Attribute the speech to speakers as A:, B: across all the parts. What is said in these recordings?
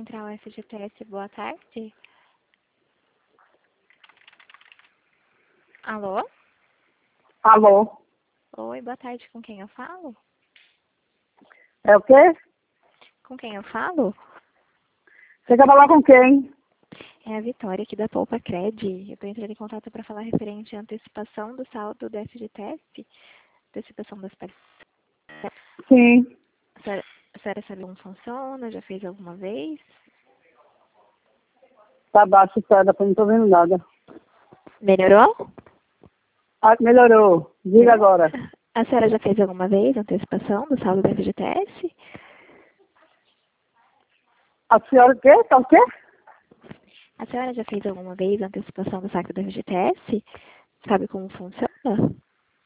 A: Central FGTS, boa tarde. Alô?
B: Alô?
A: Oi, boa tarde, com quem eu falo?
B: É o quê?
A: Com quem eu falo?
B: Você quer falar com quem?
A: É a Vitória aqui da Poupa Cred. Eu estou entrando em contato para falar referente à antecipação do saldo do FGTS, antecipação das parcelas.
B: Sim.
A: A senhora sabe como funciona? Já fez alguma vez?
B: Tá baixo, espera, não tô vendo nada.
A: Melhorou?
B: Ah, melhorou. Diga agora.
A: A senhora já fez alguma vez a antecipação do saldo do FGTS?
B: A senhora o quê? Tá o quê?
A: A senhora já fez alguma vez a antecipação do saque do FGTS? Sabe como funciona?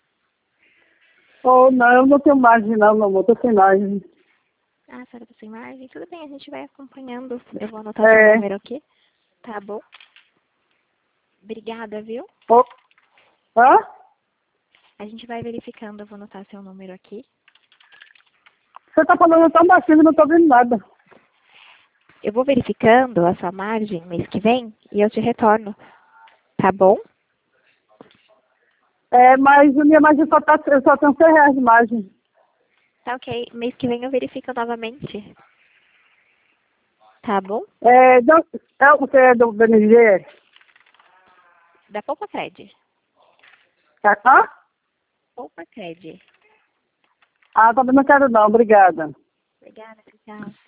B: Oh, não, eu não tenho margem não, meu amor. Tô sem margem.
A: Ah, a senhora está sem margem? Tudo bem, a gente vai acompanhando. Eu vou anotar seu número aqui. Tá bom? Obrigada, viu?
B: Oh. Hã?
A: A gente vai verificando, eu vou anotar seu número aqui.
B: Você tá falando tão baixinho que não tô vendo nada.
A: Eu vou verificando a sua margem mês que vem e eu te retorno. Tá bom?
B: É, mas a minha margem eu só tenho R$100 de margem.
A: Tá ok. Mês que vem eu verifico novamente. Tá bom?
B: Você é do BNG?
A: Da Poupa Cred.
B: Hã?
A: Poupa Cred.
B: Ah, também não quero não, obrigada.
A: Obrigada, tchau.